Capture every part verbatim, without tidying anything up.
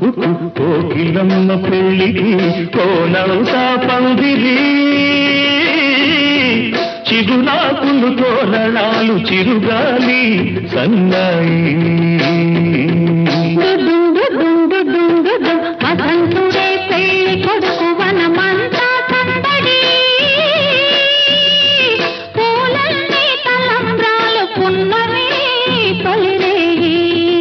కోకిలమ్మ పెళ్ళికి కోనవుతా పందిరి చిగురాకులు తోరణాలు చిరుగాలి సన్నాయి వసంతుడే పెళ్లి కొడుకు వనమంతా సందడి పూలన్నీ తలంబ్రాలు పున్నమి తొలిరేయి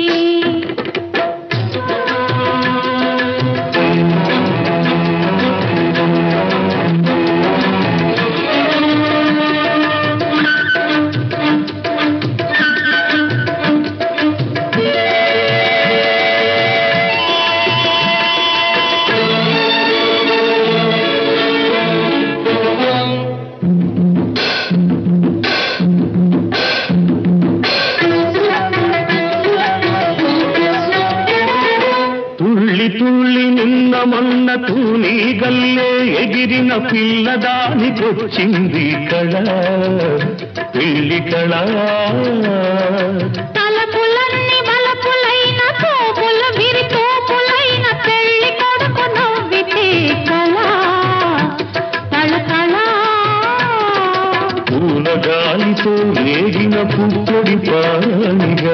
తుళ్ళి నిన్న మొన్న తూని గల్లే ఎగిరిన పిల్లదానికొచ్చింది కళ పెళ్లి కళ తలపులన్నీ బలపులైన తోపుల విరి తోపులైన పెళ్లి కొడుకు నవ్వితే కళ కళ కళ పూల గాలితో రేగిన పుప్పొడి పానిగా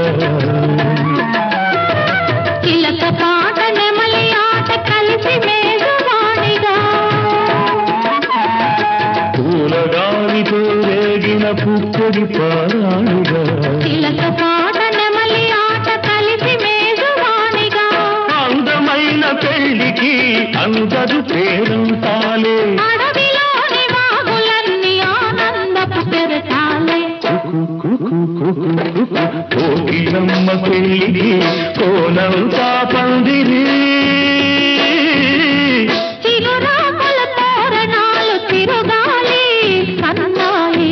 చిలక పాట నెమలి ఆట కలిసి మేఘవాణిగా పూలగాలితో రేగిన పుప్పొడి పారాణిగా చిలక పాట నెమలి ఆట కలిసి మేఘవాణిగా అందమైన పెళ్లికి అందరు పేరంతాలే అడవిలోని వాగులన్నీ ఆనందపు పెరటాలే కోకిలమ్మ పెళ్ళికి కోనంతా పందిరి చిగురాకుల తోరణాలు తిరుగాలి సన్నాయి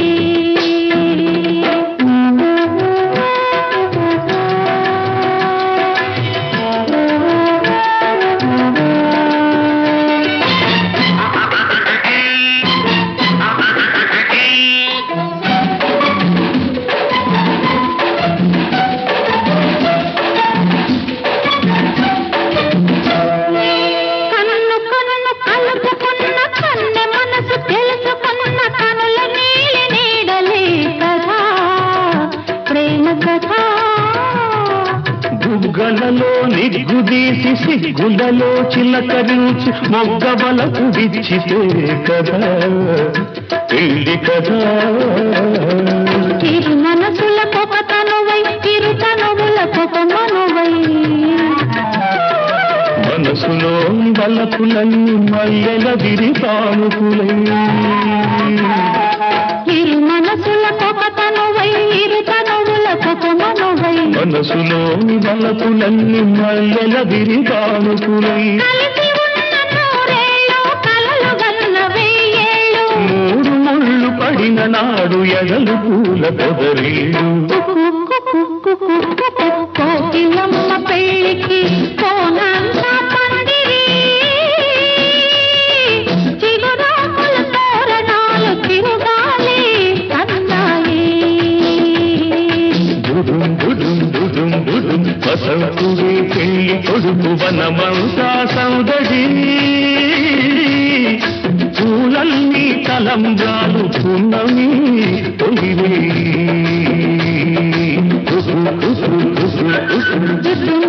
బుగ్గలలో నిగ్గుదీసి సిగ్గులలో చిలకరించి మొగ్గబలకు విచ్చితే కదా పెళ్లి కదా చిరు మనసుల పొగ తనువై చిరు తనువుల పొగ మనువై మనసులో బలపులన్నీ మల్లెల విరి తానుకులై చిరు మనసుల పొగ తనువై ఇరు తనువుల పొగ మనువై మనసులో బలపులన్నీ మల్లెల విరి తానుకులై కలిసి ఉన్న నూరేళ్ళు కలలు గన్న వెయ్యేళ్ళు మూడు ముళ్ళు పడిన నాడు ఎగలు పూల పొదరీళ్ళు కోకిలమ్మ పెళ్ళికి కోనంతా పందిరి చిగురాకుల తోరణాలు తిరుగాలి సన్నాయి దుడుం దుడుం దుడుం దుడుం వసంతుడే పెళ్లి కొడుకు వనమంతా సౌదడి పూలన్నీ తలంబ్రాలు పున్నమి తొలివే దుడుం